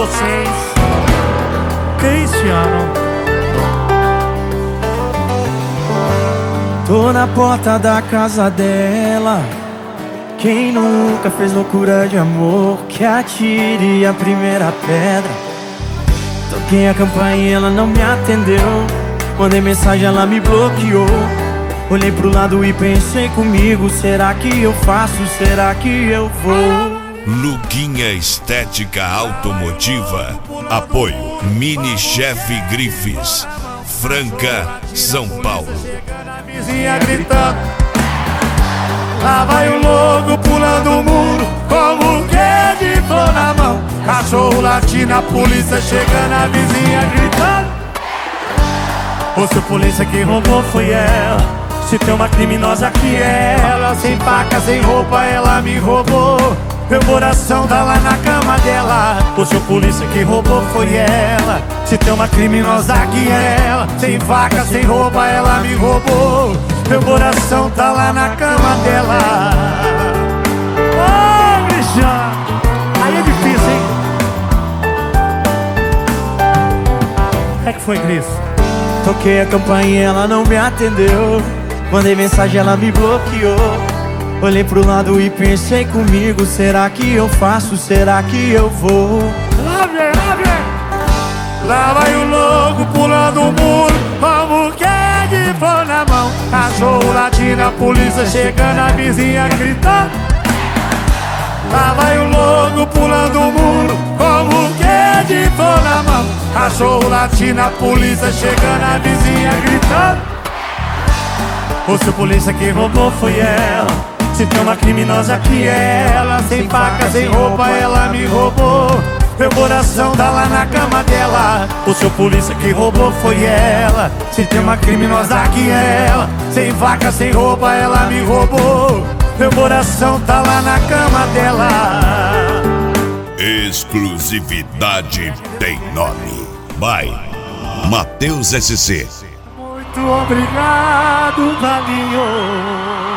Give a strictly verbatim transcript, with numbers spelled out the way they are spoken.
vocês. Cristiano. Tô na porta da casa dela. Quem nunca fez loucura de amor, que atire a primeira pedra. Toquei a campainha, ela não me atendeu. Mandei mensagem, ela me bloqueou. Olhei pro lado e pensei comigo: será que eu faço? Será que eu vou? Luguinha Estética Automotiva. Apoio Mini Chef Grifes, Franca, São Paulo. Vizinha gritando, lá vai o lobo pulando o muro, como que de flor na mão. Cachorro latindo, a polícia chegando, a vizinha gritando. Ô, seu polícia, que roubou foi ela. Se tem uma criminosa que é ela. Sem faca, sem roupa, ela me roubou. Meu coração tá lá na cama dela. Ô, seu polícia, que roubou foi ela. Se tem uma criminosa que é ela. Sem faca, sem roupa, ela me roubou. Meu coração tá lá na cama dela. Ô, Cristiano, aí é difícil, hein? É que foi, Cris? Toquei a campainha, ela não me atendeu. Mandei mensagem, ela me bloqueou. Olhei pro lado e pensei comigo: será que eu faço? Será que eu vou? Lá vem, lá vem. Lá vai o louco pulando o muro, como que é de flor na mão. Cachorro latindo, a polícia chegando, a vizinha gritando. Lá vai o louco pulando o muro, como que é de flor na mão. Cachorro latindo, a polícia chegando, a vizinha gritando. Ô, seu polícia, que roubou foi ela. Se tem uma criminosa que é ela. Sem faca, sem roupa, ela me roubou. Meu coração tá lá na cama dela. O seu polícia, que roubou foi ela. Se tem uma criminosa que é ela. Sem faca, sem roupa, ela me roubou. Meu coração tá lá na cama dela. Exclusividade tem nome. By Matheus S C. Muito obrigado, Valinho.